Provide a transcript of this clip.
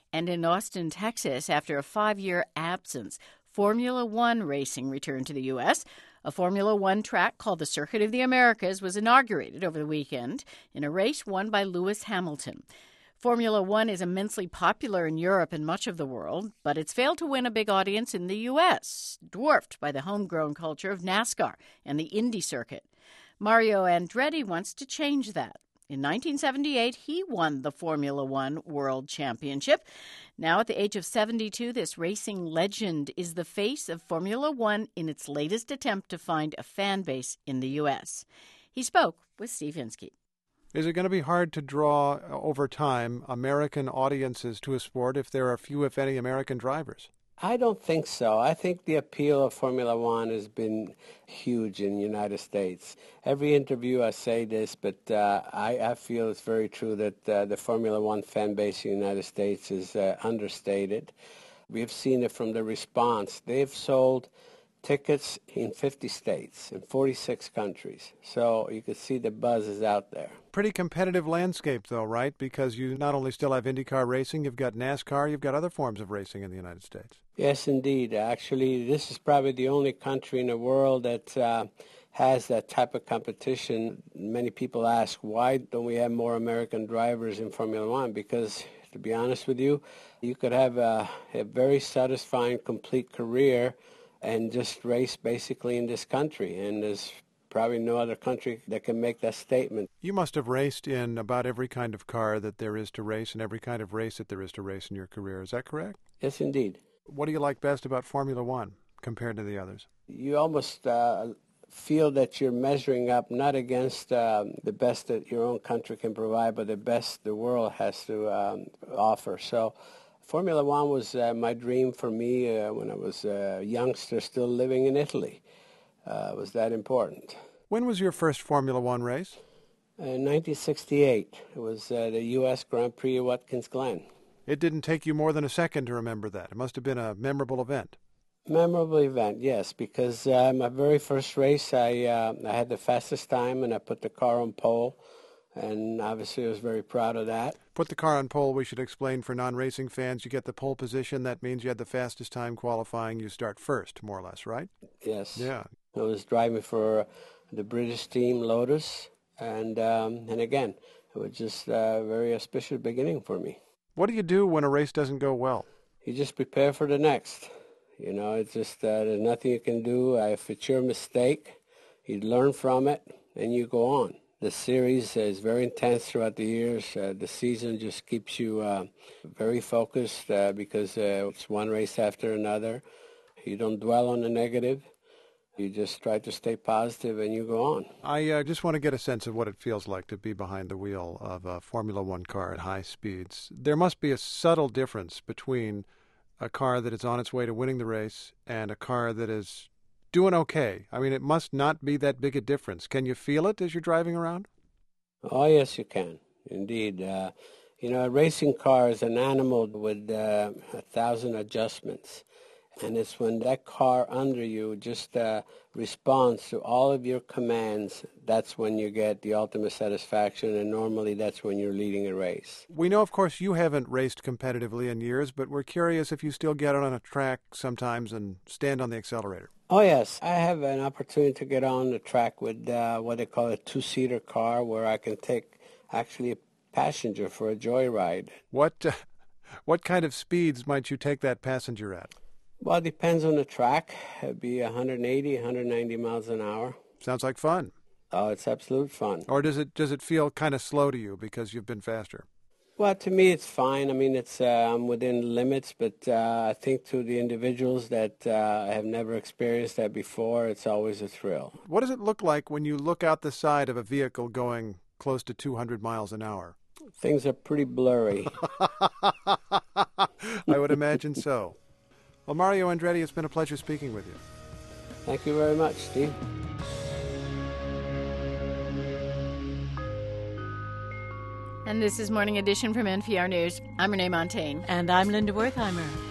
And in Austin, Texas, after a 5-year absence, Formula One racing returned to the U.S. A Formula One track called the Circuit of the Americas was inaugurated over the weekend in a race won by Lewis Hamilton. Formula One is immensely popular in Europe and much of the world, but it's failed to win a big audience in the U.S., dwarfed by the homegrown culture of NASCAR and the Indy circuit. Mario Andretti wants to change that. In 1978, he won the Formula One World Championship. Now, at the age of 72, this racing legend is the face of Formula One in its latest attempt to find a fan base in the U.S. He spoke with Steve Hinsky. Is it going to be hard to draw, over time, American audiences to a sport if there are few, if any, American drivers? I don't think so. I think the appeal of Formula One has been huge in the United States. Every interview I say this, but I feel it's very true that the Formula One fan base in the United States is understated. We've seen it from the response. They've sold tickets in 50 states, in 46 countries. So you can see the buzz is out there. Pretty competitive landscape, though, right? Because you not only still have IndyCar racing, you've got NASCAR, you've got other forms of racing in the United States. Yes, indeed. Actually, this is probably the only country in the world that has that type of competition. Many people ask, why don't we have more American drivers in Formula One? Because, to be honest with you, you could have a very satisfying, complete career and just race basically in this country. And there's probably no other country that can make that statement. You must have raced in about every kind of car that there is to race and every kind of race that there is to race in your career. Is that correct? Yes, indeed. What do you like best about Formula One compared to the others? You almost feel that you're measuring up not against the best that your own country can provide, but the best the world has to offer. So Formula One was my dream for me when I was a youngster still living in Italy. It was that important. When was your first Formula One race? In 1968. It was the U.S. Grand Prix of Watkins Glen. It didn't take you more than a second to remember that. It must have been a memorable event. Memorable event, yes, because my very first race, I had the fastest time, and I put the car on pole, and obviously I was very proud of that. Put the car on pole, we should explain for non-racing fans. You get the pole position. That means you had the fastest time qualifying. You start first, more or less, right? Yes. Yeah. I was driving for the British team, Lotus, and again, it was just a very auspicious beginning for me. What do you do when a race doesn't go well? You just prepare for the next. You know, it's just there's nothing you can do. If it's your mistake, you learn from it, and you go on. The series is very intense throughout the years. The season just keeps you very focused because it's one race after another. You don't dwell on the negative. You just try to stay positive and you go on. I just want to get a sense of what it feels like to be behind the wheel of a Formula One car at high speeds. There must be a subtle difference between a car that is on its way to winning the race and a car that is doing okay. I mean, it must not be that big a difference. Can you feel it as you're driving around? Oh, yes, you can. Indeed. You know, a racing car is an animal with 1,000 adjustments. And it's when that car under you just responds to all of your commands, that's when you get the ultimate satisfaction, and normally that's when you're leading a race. We know, of course, you haven't raced competitively in years, but we're curious if you still get on a track sometimes and stand on the accelerator. Oh, yes. I have an opportunity to get on the track with what they call a two-seater car where I can take actually a passenger for a joyride. What kind of speeds might you take that passenger at? Well, it depends on the track. It'd be 180, 190 miles an hour. Sounds like fun. Oh, it's absolute fun. Or does it feel kind of slow to you because you've been faster? Well, to me, it's fine. I mean, it's I'm within limits, but I think to the individuals that have never experienced that before, it's always a thrill. What does it look like when you look out the side of a vehicle going close to 200 miles an hour? Things are pretty blurry. I would imagine so. Well, Mario Andretti, it's been a pleasure speaking with you. Thank you very much, Steve. And this is Morning Edition from NPR News. I'm Renee Montagne. And I'm Linda Wertheimer.